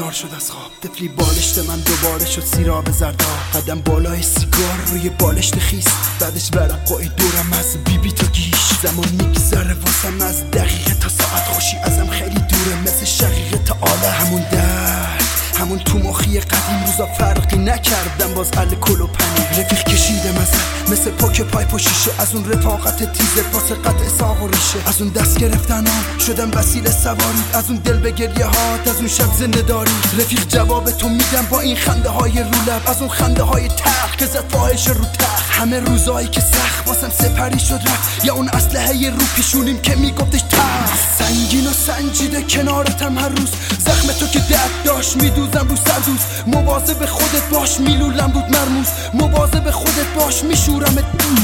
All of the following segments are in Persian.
بیدار شد از خواب. طفلی بالشت من دوباره شد سیراب زردا. قدم بالای سیگار روی بالشت خیس، بعدش ورقای دورم از بیبی تا گیش. زمان میگذره واسم از دقیقه تا ساعت، خوشی ازم خیلی دوره مثل شقیقه تا آله. همون درد همون تو مخی قدیم روزا فرقی نکردم، باز الکل و پنیر. رفیق کشیدم ازم مثل پاک پایپ و شیشه، از اون رفاقت تیزه واسه قطع ساق و ریشه. از اون دست گرفتنام شدم وسیله سواری، از اون دل به گریه هات، از اون شب زنده داری. رفیق جواب تو میدم با این خنده های رو لب، از اون خنده های تلخ که زد فاحش رو تخت. همه روزایی که سخت واسم سپری شد رفت، یا اون اسلحه رو پیشونیم که میگفتش تخت. سنگین و سنجیده کنارتم هر روز، زخم تو که درد داشت میدوزم رو سردوز. مواظب خودت باش میلولم رود مرموز، مواظب خودت باش میشورمت.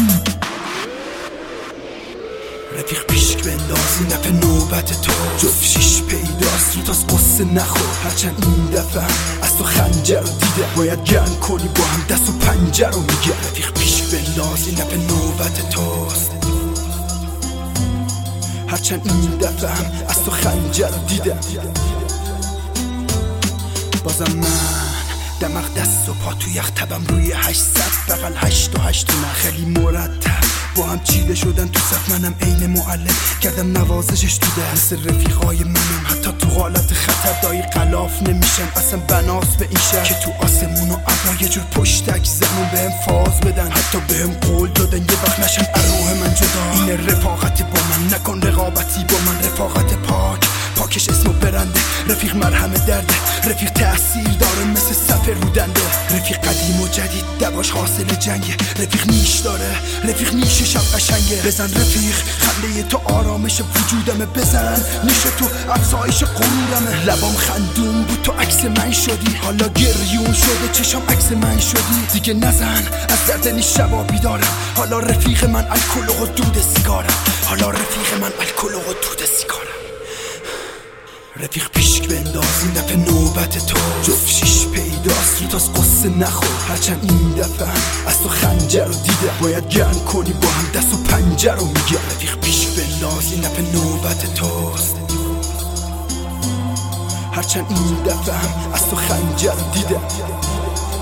رفیق پیشک بندازی نفع نوبت تو، جفت شیش پیداست رو تاز قصه نخور. هرچند این دفعه از تو خنجر رو دیده، باید گرم کنی با هم دست و پنجر رو میگه. رفیق پیشک بندازی نفع نوبت توست، هرچند این دفعه هم از تو خنجر رو دیده. بازم من دماغ دست و پا تو یخ، تبم روی 800 بغل 8 و 8 من خیلی مرتب با هم چیده شدن تو صف. منم عین معلم کردم نوازشش تو در. مثل رفیقای منم حتی تو حالت خطر دایی غلاف نمیشن، اصلا بناس به این شهر که تو آسمون و ابرا یه جور پشتک زنون بهم فاز بدن. حتی بهم قول دادن یه وقت نشن اروح من جدا. این رفاقت با من نکن رقابتی با من، رفاقت پاکش اسمو برنده. رفیق مرهم درده، رفیق تأثیر داره مثل صف رودنده. رفیق قدیم و جدید دواش حاصل جنگه، رفیق نیش داره، رفیق نیش شب قشنگه. بزن رفیق خنده تو آرامش وجودمه، بزن نیش تو افزایش غرورمه. لبام خندون بود تو عکس من شدی، حالا گریون شده چشم عکس من شدی. دیگه نزن از درد نیش شبا بیدارم، حالا رفیق من الکل و دود سیگارم، حالا رفیق من الکل و دود سیگارم. رفیق پیشک بندازی نفع نوبت تو، جفت شیش پیداست رو تاز قصه نخور. هرچند این دفعه از تو خنجر رو دیده، باید گرم کنی با هم دست و پنجر رو میگه. رفیق پیشک بندازی نفع نوبت توست، هرچند این دفعه از تو خنجر رو دیده.